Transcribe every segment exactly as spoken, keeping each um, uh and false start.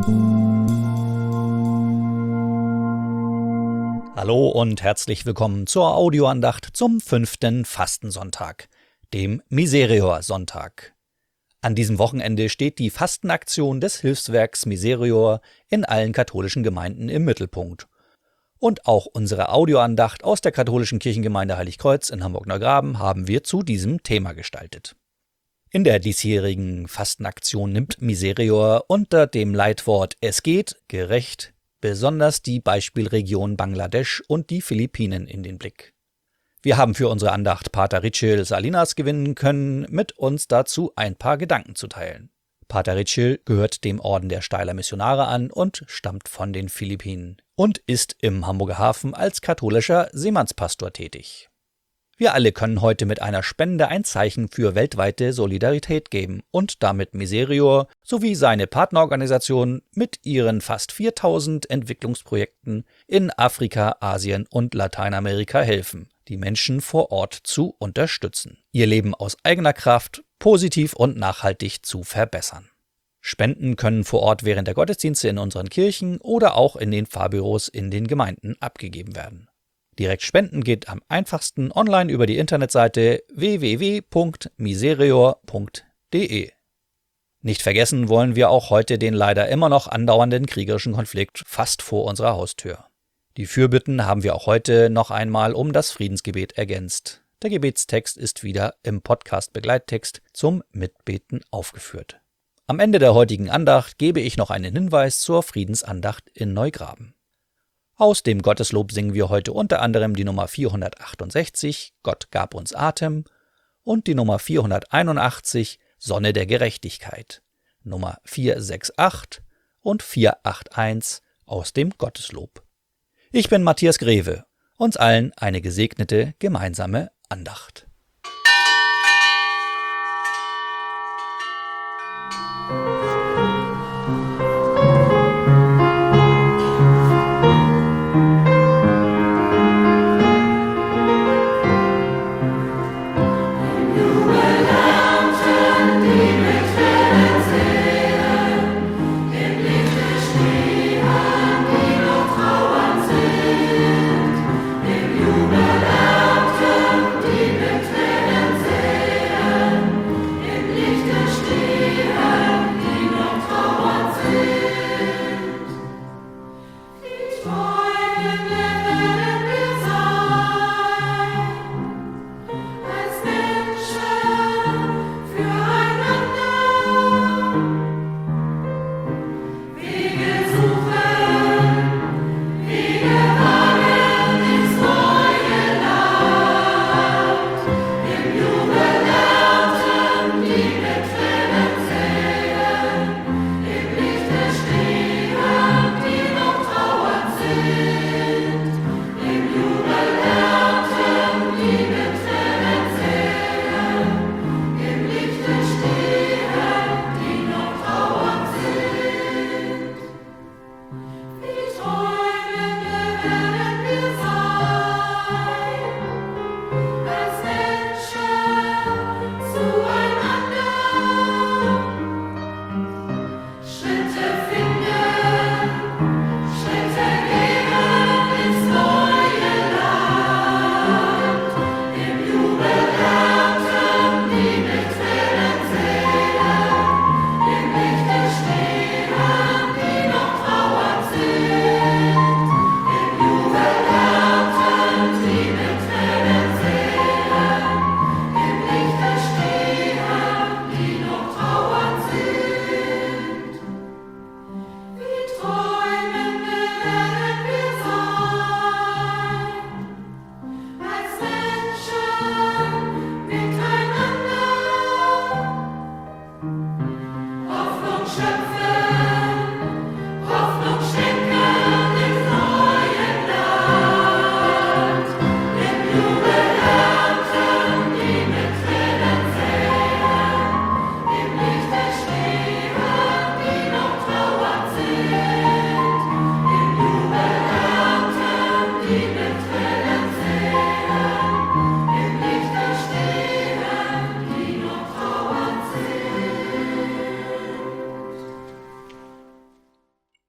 Hallo und herzlich willkommen zur Audioandacht zum fünften Fastensonntag, dem Miserior-Sonntag. An diesem Wochenende steht die Fastenaktion des Hilfswerks Miserior in allen katholischen Gemeinden im Mittelpunkt. Und auch unsere Audioandacht aus der katholischen Kirchengemeinde Heiligkreuz in Hamburg-Neugraben haben wir zu diesem Thema gestaltet. In der diesjährigen Fastenaktion nimmt Miserior unter dem Leitwort Es geht, gerecht, besonders die Beispielregion Bangladesch und die Philippinen in den Blick. Wir haben für unsere Andacht Pater Ritschl Salinas gewinnen können, mit uns dazu ein paar Gedanken zu teilen. Pater Ritschl gehört dem Orden der Steiler Missionare an und stammt von den Philippinen und ist im Hamburger Hafen als katholischer Seemannspastor tätig. Wir alle können heute mit einer Spende ein Zeichen für weltweite Solidarität geben und damit Miserior sowie seine Partnerorganisationen mit ihren fast viertausend Entwicklungsprojekten in Afrika, Asien und Lateinamerika helfen, die Menschen vor Ort zu unterstützen, ihr Leben aus eigener Kraft positiv und nachhaltig zu verbessern. Spenden können vor Ort während der Gottesdienste in unseren Kirchen oder auch in den Pfarrbüros in den Gemeinden abgegeben werden. Direkt spenden geht am einfachsten online über die Internetseite w w w punkt miserior punkt d e. Nicht vergessen wollen wir auch heute den leider immer noch andauernden kriegerischen Konflikt fast vor unserer Haustür. Die Fürbitten haben wir auch heute noch einmal um das Friedensgebet ergänzt. Der Gebetstext ist wieder im Podcast-Begleittext zum Mitbeten aufgeführt. Am Ende der heutigen Andacht gebe ich noch einen Hinweis zur Friedensandacht in Neugraben. Aus dem Gotteslob singen wir heute unter anderem die Nummer vierhundertachtundsechzig, Gott gab uns Atem, und die Nummer vierhunderteinundachtzig, Sonne der Gerechtigkeit, Nummer vierhunderachtundsechzig und vierhundereinundachtzig aus dem Gotteslob. Ich bin Matthias Greve, uns allen eine gesegnete gemeinsame Andacht. Die mit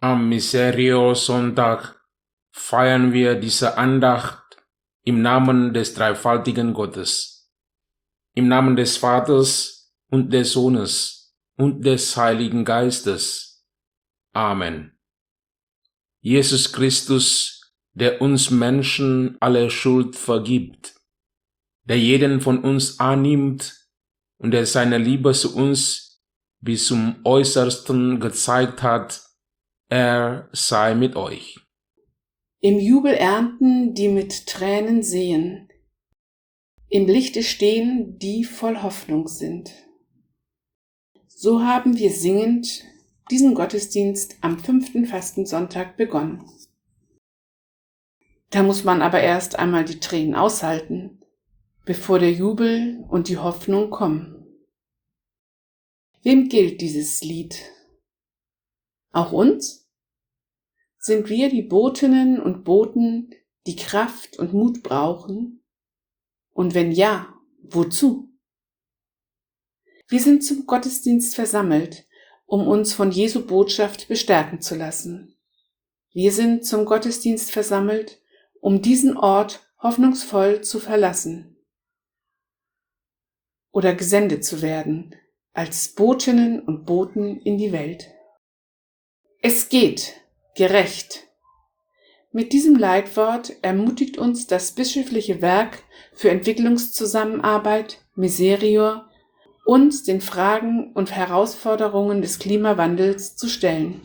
Am Miserio-Sonntag feiern wir diese Andacht im Namen des dreifaltigen Gottes, im Namen des Vaters und des Sohnes und des Heiligen Geistes. Amen. Jesus Christus, der uns Menschen alle Schuld vergibt, der jeden von uns annimmt und der seine Liebe zu uns bis zum Äußersten gezeigt hat, er sei mit euch. Im Jubel ernten, die mit Tränen sehen, im Lichte stehen, die voll Hoffnung sind. So haben wir singend diesen Gottesdienst am fünften Fastensonntag begonnen. Da muss man aber erst einmal die Tränen aushalten, bevor der Jubel und die Hoffnung kommen. Wem gilt dieses Lied? Auch uns? Sind wir die Botinnen und Boten, die Kraft und Mut brauchen? Und wenn ja, wozu? Wir sind zum Gottesdienst versammelt, um uns von Jesu Botschaft bestärken zu lassen. Wir sind zum Gottesdienst versammelt, um diesen Ort hoffnungsvoll zu verlassen oder gesendet zu werden als Botinnen und Boten in die Welt. Es geht gerecht. Mit diesem Leitwort ermutigt uns das bischöfliche Werk für Entwicklungszusammenarbeit Miserior, uns den Fragen und Herausforderungen des Klimawandels zu stellen.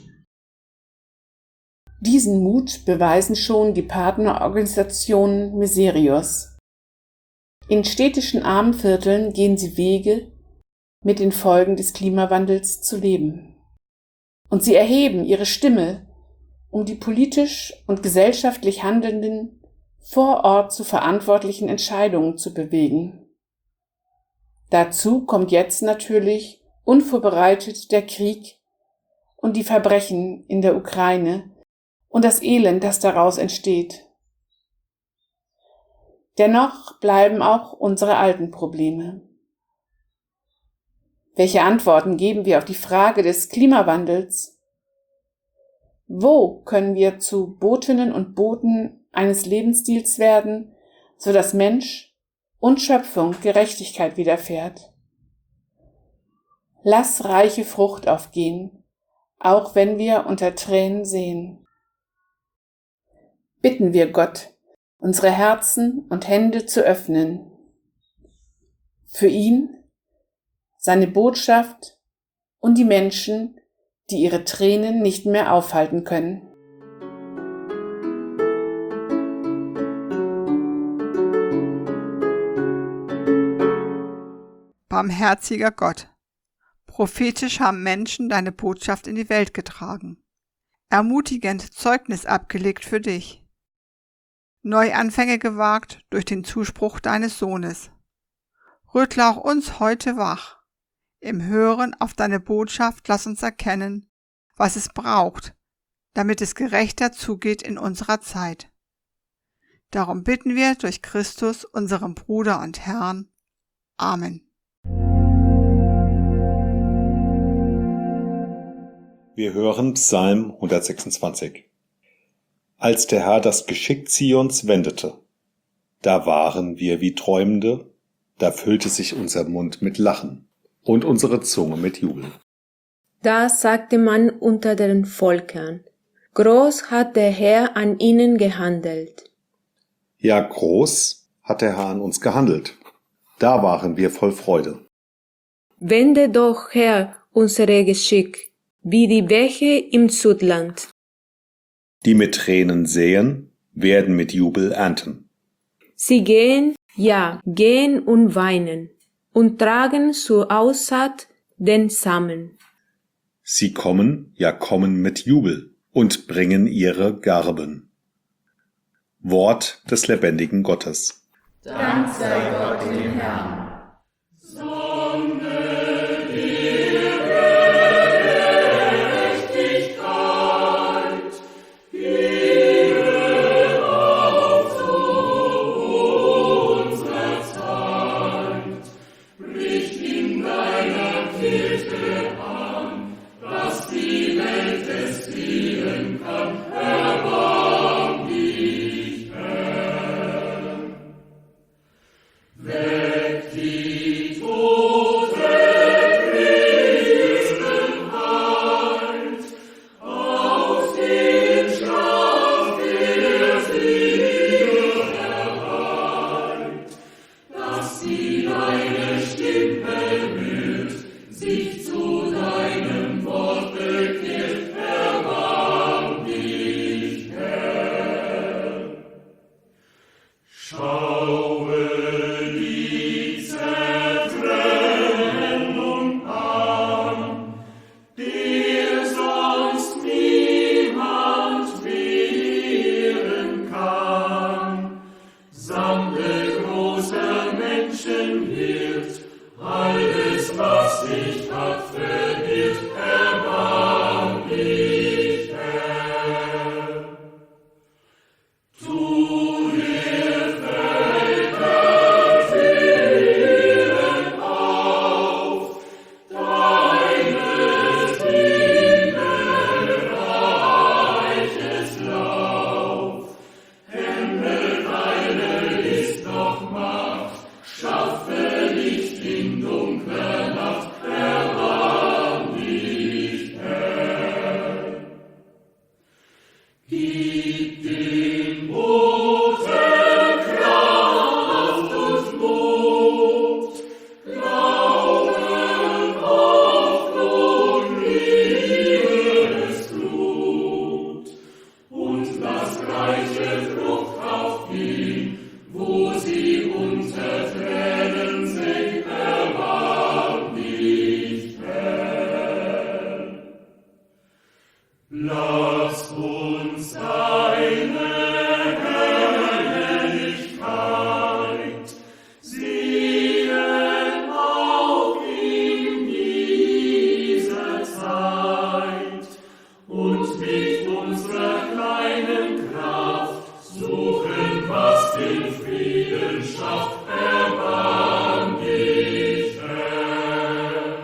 Diesen Mut beweisen schon die Partnerorganisationen Miseriors. In städtischen Armenvierteln gehen sie Wege, mit den Folgen des Klimawandels zu leben. Und sie erheben ihre Stimme, um die politisch und gesellschaftlich Handelnden vor Ort zu verantwortlichen Entscheidungen zu bewegen. Dazu kommt jetzt natürlich unvorbereitet der Krieg und die Verbrechen in der Ukraine und das Elend, das daraus entsteht. Dennoch bleiben auch unsere alten Probleme. Welche Antworten geben wir auf die Frage des Klimawandels? Wo können wir zu Botinnen und Boten eines Lebensstils werden, so dass Mensch und Schöpfung Gerechtigkeit widerfährt? Lass reiche Frucht aufgehen, auch wenn wir unter Tränen sehen. Bitten wir Gott, unsere Herzen und Hände zu öffnen. Für ihn, seine Botschaft und die Menschen, die ihre Tränen nicht mehr aufhalten können. Barmherziger Gott, prophetisch haben Menschen deine Botschaft in die Welt getragen, ermutigend Zeugnis abgelegt für dich, Neuanfänge gewagt durch den Zuspruch deines Sohnes. Rüttle auch uns heute wach. Im Hören auf deine Botschaft lass uns erkennen, was es braucht, damit es gerechter zugeht in unserer Zeit. Darum bitten wir durch Christus, unseren Bruder und Herrn. Amen. Wir hören Psalm hundertsechsundzwanzig. Als der Herr das Geschick Zions wendete, da waren wir wie Träumende, da füllte sich unser Mund mit Lachen und unsere Zunge mit Jubel. Da sagte man unter den Völkern, groß hat der Herr an ihnen gehandelt. Ja, groß hat der Herr an uns gehandelt. Da waren wir voll Freude. Wende doch, Herr, unsere Geschick, wie die Bäche im Südland. Die mit Tränen säen, werden mit Jubel ernten. Sie gehen, ja, gehen und weinen und tragen zur Aussaat den Samen. Sie kommen, ja kommen mit Jubel und bringen ihre Garben. Wort des lebendigen Gottes. Dank sei Gott dem Herrn. Was die Welt des Friedens Lass uns deine Herrlichkeit sehen auch in dieser Zeit und mit unserer kleinen Kraft suchen, was den Frieden schafft. Erbarm dich, Herr.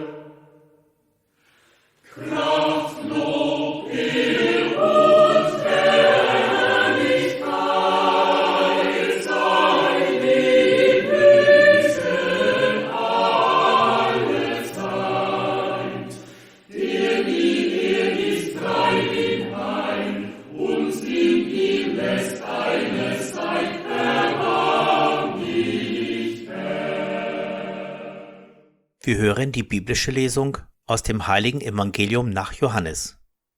Kraft, Lob, Ehr und Herrlichkeit sei dem Wesen alle Zeit. Der wie er ist, treibt ihn ein, und in ihm lässt eine Zeit. Erbarm dich, Herr. Wir hören die biblische Lesung aus dem heiligen Evangelium nach Johannes.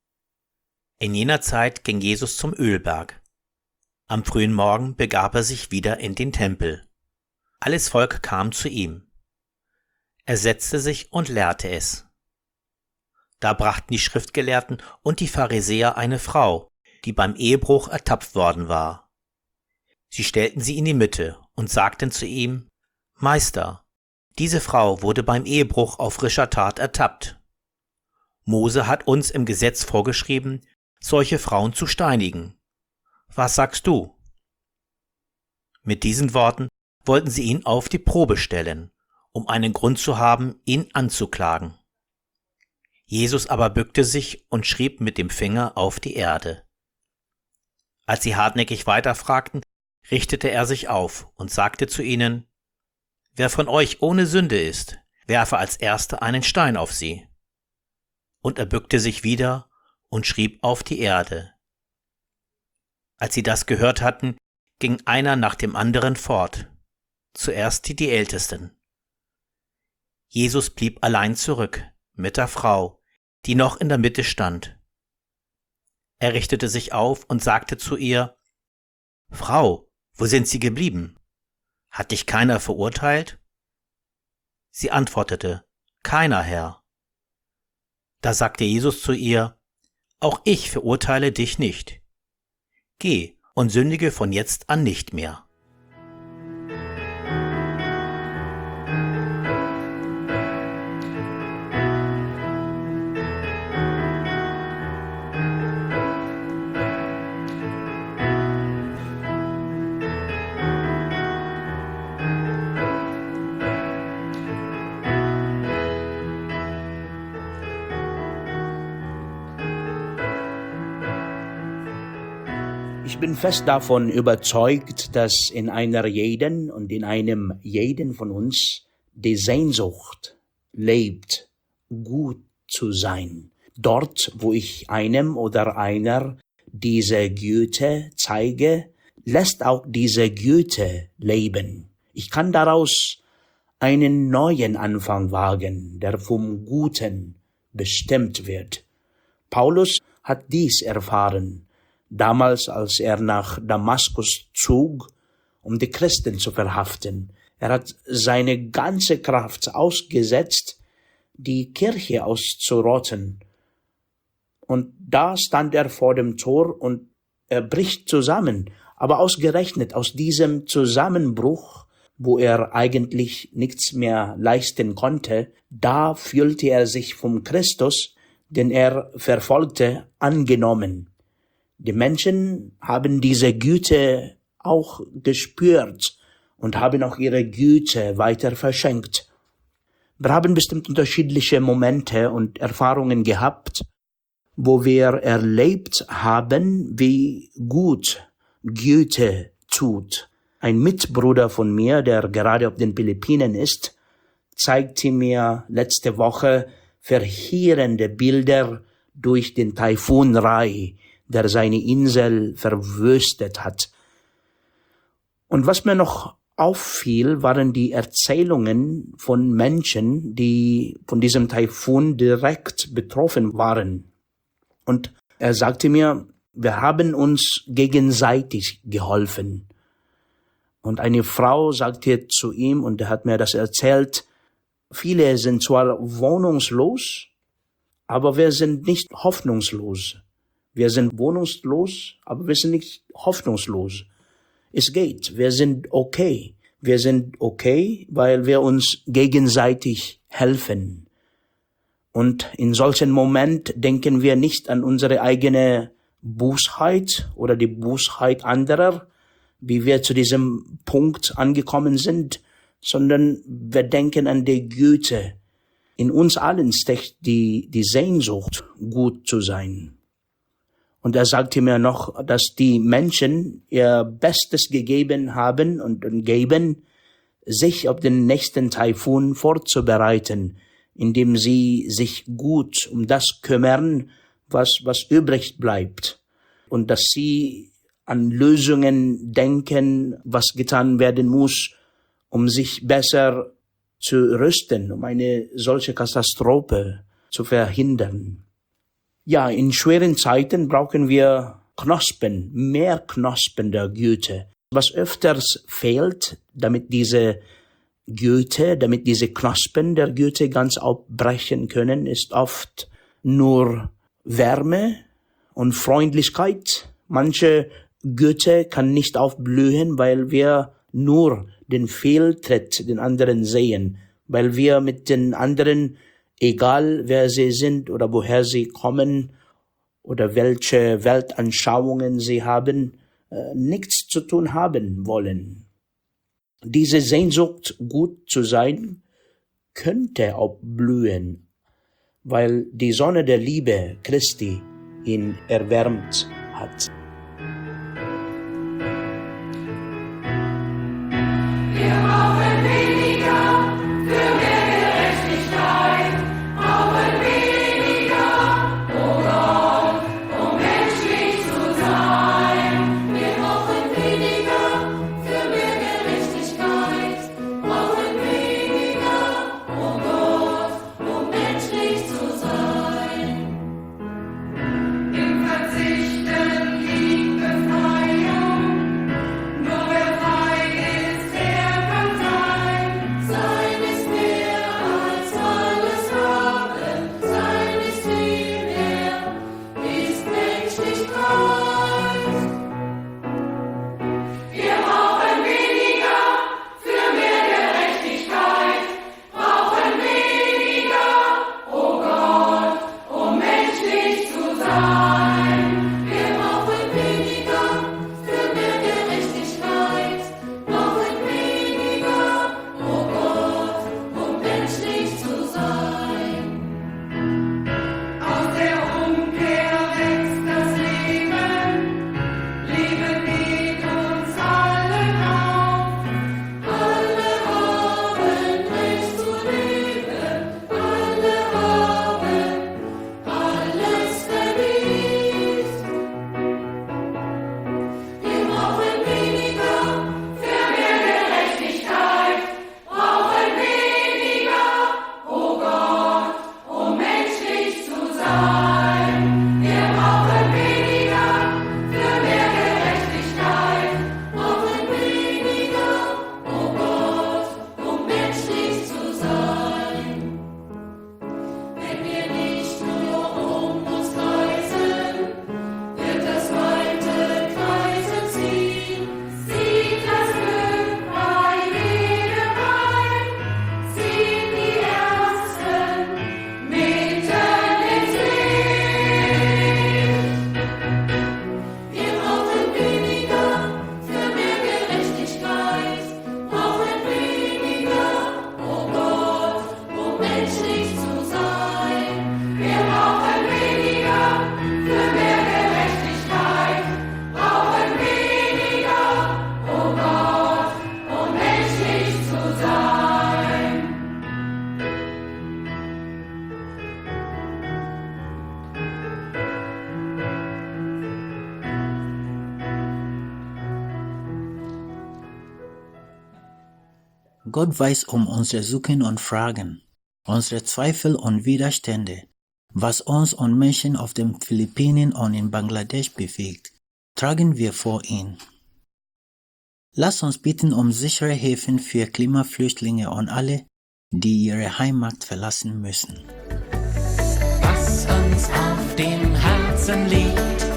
In jener Zeit ging Jesus zum Ölberg. Am frühen Morgen begab er sich wieder in den Tempel. Alles Volk kam zu ihm. Er setzte sich und lehrte es. Da brachten die Schriftgelehrten und die Pharisäer eine Frau, die beim Ehebruch ertappt worden war. Sie stellten sie in die Mitte und sagten zu ihm: Meister, diese Frau wurde beim Ehebruch auf frischer Tat ertappt. Mose hat uns im Gesetz vorgeschrieben, solche Frauen zu steinigen. Was sagst du? Mit diesen Worten wollten sie ihn auf die Probe stellen, um einen Grund zu haben, ihn anzuklagen. Jesus aber bückte sich und schrieb mit dem Finger auf die Erde. Als sie hartnäckig weiterfragten, richtete er sich auf und sagte zu ihnen: Wer von euch ohne Sünde ist, werfe als Erster einen Stein auf sie. Und er bückte sich wieder und schrieb auf die Erde. Als sie das gehört hatten, ging einer nach dem anderen fort, zuerst die, die Ältesten. Jesus blieb allein zurück mit der Frau, die noch in der Mitte stand. Er richtete sich auf und sagte zu ihr: Frau, wo sind Sie geblieben? Hat dich keiner verurteilt? Sie antwortete: Keiner, Herr. Da sagte Jesus zu ihr: Auch ich verurteile dich nicht. Geh und sündige von jetzt an nicht mehr. Ich bin fest davon überzeugt, dass in einer jeden und in einem jeden von uns die Sehnsucht lebt, gut zu sein. Dort, wo ich einem oder einer diese Güte zeige, lässt auch diese Güte leben. Ich kann daraus einen neuen Anfang wagen, der vom Guten bestimmt wird. Paulus hat dies erfahren, damals, als er nach Damaskus zog, um die Christen zu verhaften. Er hat seine ganze Kraft ausgesetzt, die Kirche auszurotten. Und da stand er vor dem Tor und er bricht zusammen. Aber ausgerechnet aus diesem Zusammenbruch, wo er eigentlich nichts mehr leisten konnte, da fühlte er sich vom Christus, den er verfolgte, angenommen. Die Menschen haben diese Güte auch gespürt und haben auch ihre Güte weiter verschenkt. Wir haben bestimmt unterschiedliche Momente und Erfahrungen gehabt, wo wir erlebt haben, wie gut Güte tut. Ein Mitbruder von mir, der gerade auf den Philippinen ist, zeigte mir letzte Woche verheerende Bilder durch den Taifun Rai, der seine Insel verwüstet hat. Und was mir noch auffiel, waren die Erzählungen von Menschen, die von diesem Taifun direkt betroffen waren. Und er sagte mir, wir haben uns gegenseitig geholfen. Und eine Frau sagte zu ihm, und er hat mir das erzählt, viele sind zwar wohnungslos, aber wir sind nicht hoffnungslos. Wir sind wohnungslos, aber wir sind nicht hoffnungslos. Es geht. Wir sind okay. Wir sind okay, weil wir uns gegenseitig helfen. Und in solchen Moment denken wir nicht an unsere eigene Bosheit oder die Bosheit anderer, wie wir zu diesem Punkt angekommen sind, sondern wir denken an die Güte. In uns allen steckt die, die Sehnsucht, gut zu sein. Und er sagte mir noch, dass die Menschen ihr Bestes gegeben haben und geben, sich auf den nächsten Taifun vorzubereiten, indem sie sich gut um das kümmern, was, was übrig bleibt. Und dass sie an Lösungen denken, was getan werden muss, um sich besser zu rüsten, um eine solche Katastrophe zu verhindern. Ja, in schweren Zeiten brauchen wir Knospen, mehr Knospen der Güte. Was öfters fehlt, damit diese Güte, damit diese Knospen der Güte ganz aufbrechen können, ist oft nur Wärme und Freundlichkeit. Manche Güte kann nicht aufblühen, weil wir nur den Fehltritt den anderen sehen, weil wir mit den anderen, egal wer sie sind oder woher sie kommen oder welche Weltanschauungen sie haben, äh, nichts zu tun haben wollen. Diese Sehnsucht, gut zu sein, könnte auch blühen, weil die Sonne der Liebe Christi ihn erwärmt hat. Wir brauchen weniger für mehr Gerechtigkeit, brauchen weniger, oh Gott, um menschlich zu sein. Wir brauchen weniger für mehr Gerechtigkeit, brauchen weniger, oh Gott, um menschlich zu sein. Im Verzichten liegt Befreiung, nur wer frei ist, der kann sein. Sein ist mehr als alles haben, sein ist viel mehr, ist Menschlichkeit. Wir brauchen weniger für mehr Gerechtigkeit, brauchen weniger, oh Gott, um menschlich zu sein. Wir brauchen weniger für mehr Gerechtigkeit, brauchen weniger, oh Gott, um menschlich zu sein. Aus der Umkehr wächst das Leben, Leben geht uns allen auf. Alle haben Recht zu leben, alle haben alles verdient. Wir brauchen weniger für mehr Gerechtigkeit, brauchen weniger, oh Gott, um menschlich zu sein. Wir brauchen weniger für mehr Gerechtigkeit, brauchen weniger, oh Gott, um menschlich zu sein. Wenn wir nicht nur um uns kreisen, wird das weite Kreise ziehen. Zieht das Glück bei jedem ein, zieht die Ersten mitten ins Licht. Wir brauchen weniger für mehr Gerechtigkeit, brauchen weniger, oh Gott, um menschlich zu sein. Wir brauchen weniger für mehr Gerechtigkeit, brauchen weniger, oh Gott, um menschlich zu sein. Gott weiß um unsere Suchen und Fragen, unsere Zweifel und Widerstände, was uns und Menschen auf den Philippinen und in Bangladesch bewegt, tragen wir vor ihn. Lass uns bitten um sichere Häfen für Klimaflüchtlinge und alle, die ihre Heimat verlassen müssen. Was uns auf dem Herzen liegt,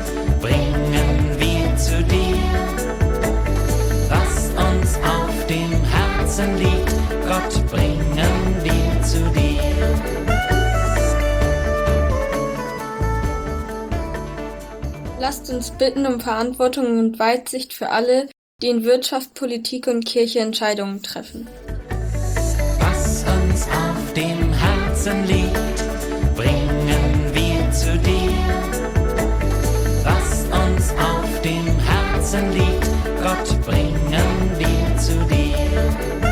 Lasst uns bitten um Verantwortung und Weitsicht für alle, die in Wirtschaft, Politik und Kirche Entscheidungen treffen. Was uns auf dem Herzen liegt, bringen wir zu dir. Was uns auf dem Herzen liegt, Gott, bringen wir zu dir.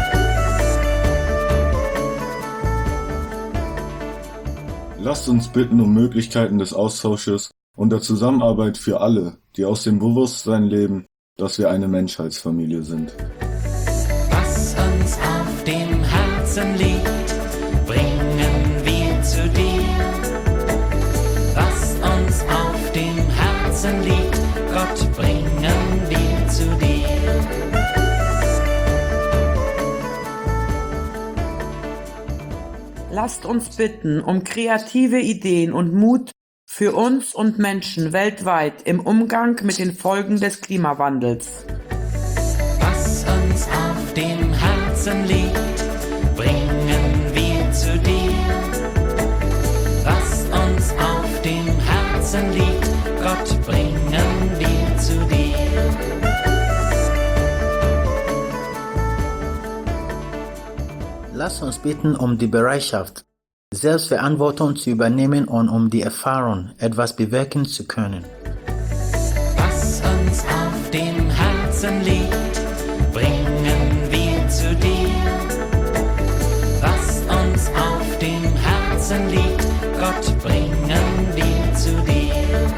Lasst uns bitten um Möglichkeiten des Austausches und der Zusammenarbeit für alle, die aus dem Bewusstsein leben, dass wir eine Menschheitsfamilie sind. Was uns auf dem Herzen liegt, bringen wir zu dir. Was uns auf dem Herzen liegt, Gott, bringen wir zu dir. Lasst uns bitten um kreative Ideen und Mut für uns und Menschen weltweit im Umgang mit den Folgen des Klimawandels. Was uns auf dem Herzen liegt, bringen wir zu dir. Was uns auf dem Herzen liegt, Gott, bringen wir zu dir. Lass uns bitten um die Bereitschaft, Selbstverantwortung zu übernehmen und um die Erfahrung, etwas bewirken zu können. Was uns auf dem Herzen liegt, bringen wir zu dir. Was uns auf dem Herzen liegt, Gott, bringen wir zu dir.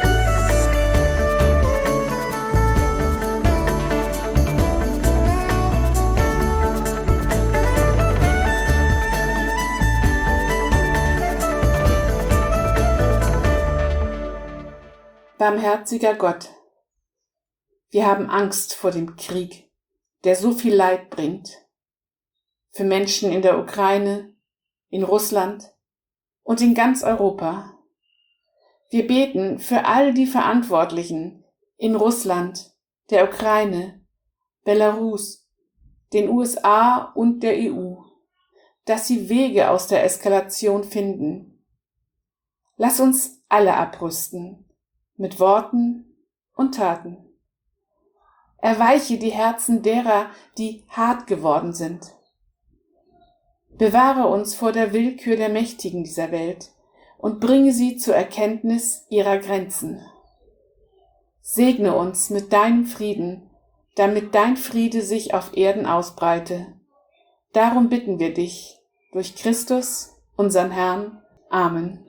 Barmherziger Gott, wir haben Angst vor dem Krieg, der so viel Leid bringt. Für Menschen in der Ukraine, in Russland und in ganz Europa. Wir beten für all die Verantwortlichen in Russland, der Ukraine, Belarus, den U S A und der E U, dass sie Wege aus der Eskalation finden. Lass uns alle abrüsten. Mit Worten und Taten. Erweiche die Herzen derer, die hart geworden sind. Bewahre uns vor der Willkür der Mächtigen dieser Welt und bringe sie zur Erkenntnis ihrer Grenzen. Segne uns mit deinem Frieden, damit dein Friede sich auf Erden ausbreite. Darum bitten wir dich, durch Christus, unseren Herrn. Amen.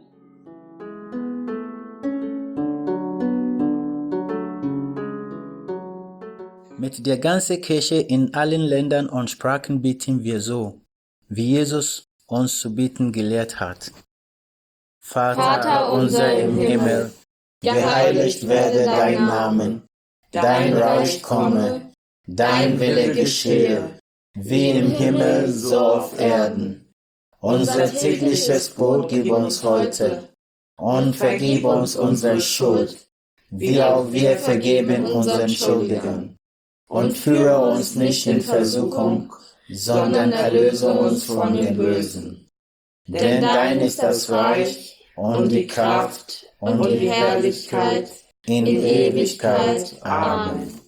Mit der ganzen Kirche in allen Ländern und Sprachen bitten wir so, wie Jesus uns zu bitten gelehrt hat. Vater, Vater unser im Himmel, geheiligt werde dein Name, dein Reich komme, dein Wille geschehe, wie im Himmel so auf Erden. Unser tägliches Brot gib uns heute und vergib uns unsere Schuld, wie auch wir vergeben unseren Schuldigern. Und führe uns nicht in Versuchung, sondern erlöse uns von dem Bösen. Denn dein ist das Reich und die Kraft und die Herrlichkeit in Ewigkeit. Amen.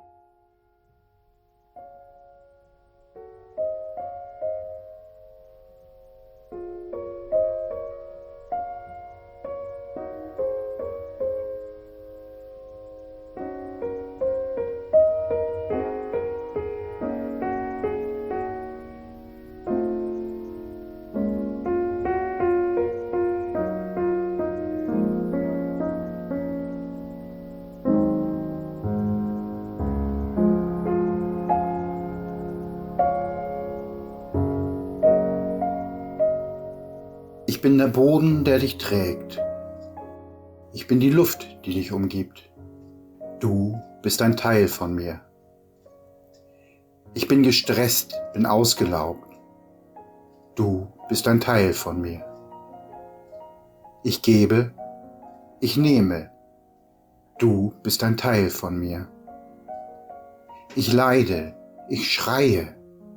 Ich bin der Boden, der dich trägt. Ich bin die Luft, die dich umgibt. Du bist ein Teil von mir. Ich bin gestresst, bin ausgelaugt. Du bist ein Teil von mir. Ich gebe, ich nehme. Du bist ein Teil von mir. Ich leide, ich schreie.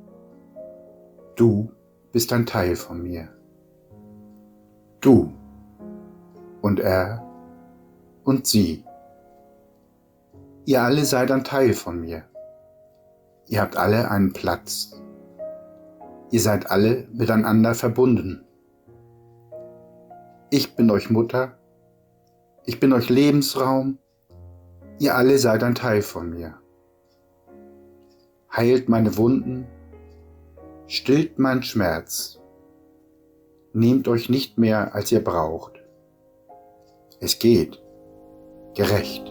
Du bist ein Teil von mir. Du und er und sie Ihr alle seid ein Teil von mir. Ihr habt alle einen Platz. Ihr seid alle miteinander verbunden. Ich bin euch Mutter. Ich bin euch Lebensraum. Ihr alle seid ein Teil von mir. Heilt meine Wunden. Stillt meinen Schmerz. Nehmt euch nicht mehr, als ihr braucht. Es geht gerecht.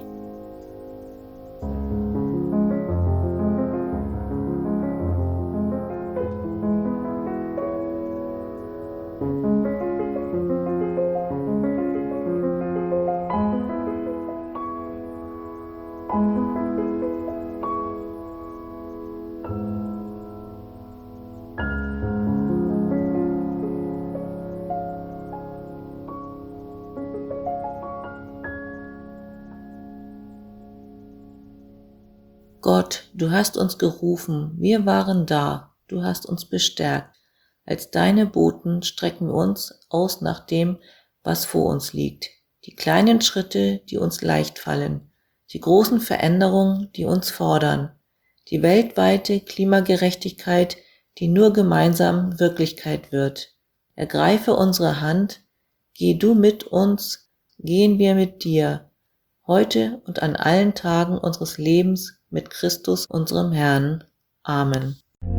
Gott, du hast uns gerufen, wir waren da, du hast uns bestärkt. Als deine Boten strecken wir uns aus nach dem, was vor uns liegt. Die kleinen Schritte, die uns leicht fallen, die großen Veränderungen, die uns fordern, die weltweite Klimagerechtigkeit, die nur gemeinsam Wirklichkeit wird. Ergreife unsere Hand, geh du mit uns, gehen wir mit dir, heute und an allen Tagen unseres Lebens mit Christus, unserem Herrn. Amen.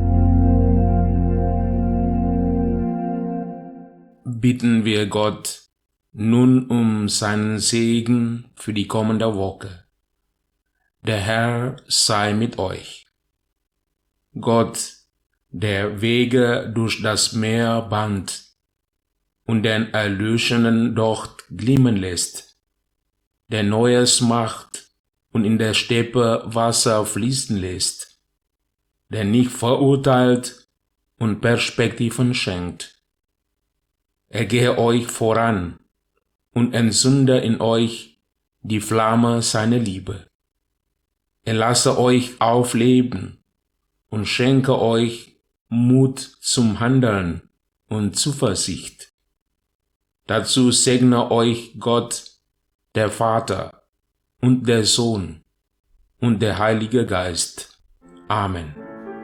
Bitten wir Gott nun um seinen Segen für die kommende Woche. Der Herr sei mit euch. Gott, der Wege durch das Meer bahnt und den Erlöschenden dort glimmen lässt, der Neues macht und in der Steppe Wasser fließen lässt, der nicht verurteilt und Perspektiven schenkt. Er gehe euch voran und entzünde in euch die Flamme seiner Liebe. Er lasse euch aufleben und schenke euch Mut zum Handeln und Zuversicht. Dazu segne euch Gott, der Vater, und der Sohn und der Heilige Geist. Amen.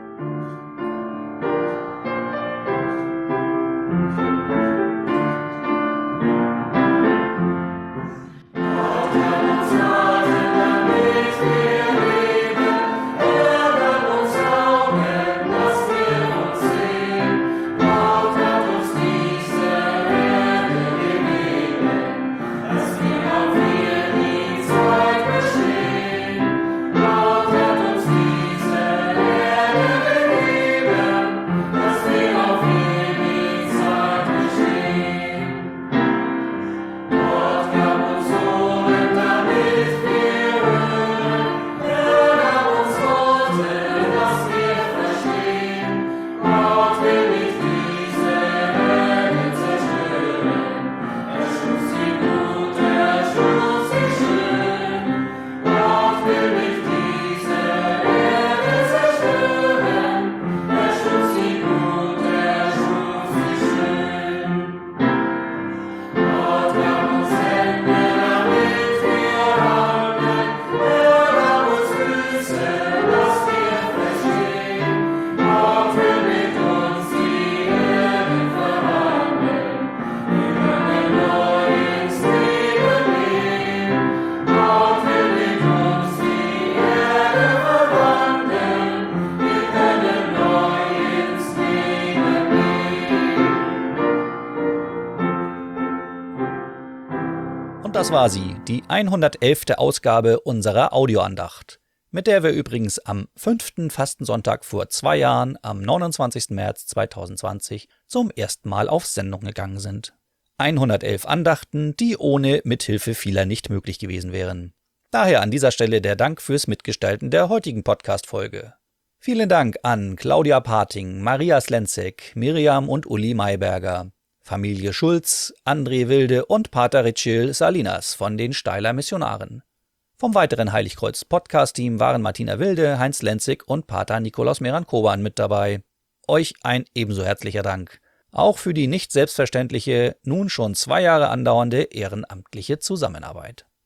Und das war sie, die hundertelfte Ausgabe unserer Audioandacht, mit der wir übrigens am fünften Fastensonntag vor zwei Jahren, am neunundzwanzigsten März zweitausendzwanzig, zum ersten Mal auf Sendung gegangen sind. hundertelf Andachten, die ohne Mithilfe vieler nicht möglich gewesen wären. Daher an dieser Stelle der Dank fürs Mitgestalten der heutigen Podcast-Folge. Vielen Dank an Claudia Pating, Maria Slenzek, Miriam und Uli Mayberger, Familie Schulz, André Wilde und Pater Ritschel Salinas von den Steiler Missionaren. Vom weiteren Heiligkreuz-Podcast-Team waren Martina Wilde, Heinz Lenzig und Pater Nikolaus Meran-Koban mit dabei. Euch ein ebenso herzlicher Dank. Auch für die nicht selbstverständliche, nun schon zwei Jahre andauernde ehrenamtliche Zusammenarbeit.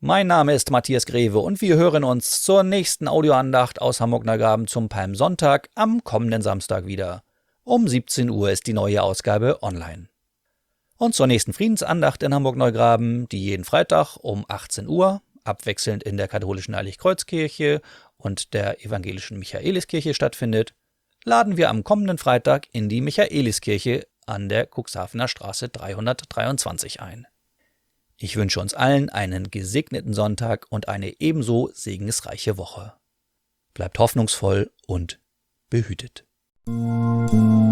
Mein Name ist Matthias Greve und wir hören uns zur nächsten Audioandacht aus Hamburg-Neugraben zum Palmsonntag am kommenden Samstag wieder. Um siebzehn Uhr ist die neue Ausgabe online. Und zur nächsten Friedensandacht in Hamburg-Neugraben, die jeden Freitag um achtzehn Uhr, abwechselnd in der katholischen Heiligkreuzkirche und der evangelischen Michaeliskirche stattfindet, laden wir am kommenden Freitag in die Michaeliskirche an der Cuxhavener Straße dreihundertdreiundzwanzig ein. Ich wünsche uns allen einen gesegneten Sonntag und eine ebenso segensreiche Woche. Bleibt hoffnungsvoll und behütet.